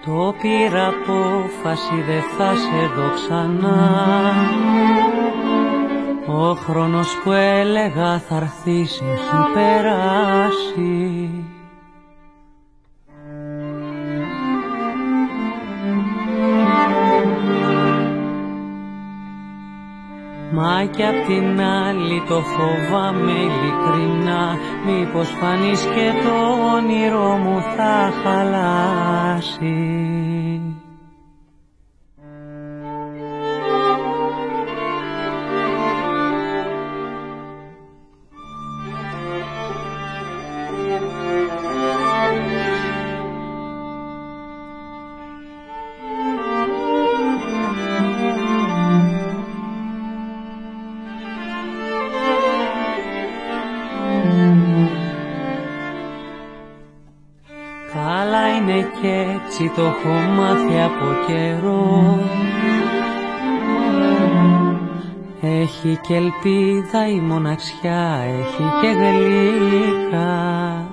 Το πήρα απόφαση, δε θα σε δω ξανά. Ο χρόνος που έλεγα θα έρθεις έχει περάσει. Μα κι απ' την άλλη το φοβάμαι ειλικρινά, μήπως φανείς και το όνειρό μου θα χαλάσει. Καλά είναι κι έτσι, το έχω μάθει από καιρό. Έχει και ελπίδα η μοναξιά, έχει και γλύκα.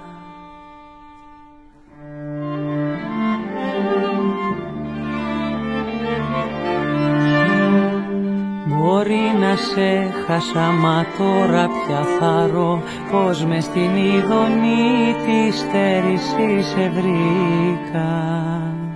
Μπορεί να σε χάσα, μα τώρα πια θαρώ πως μες στην ειδονή της στέρησης σε βρήκα.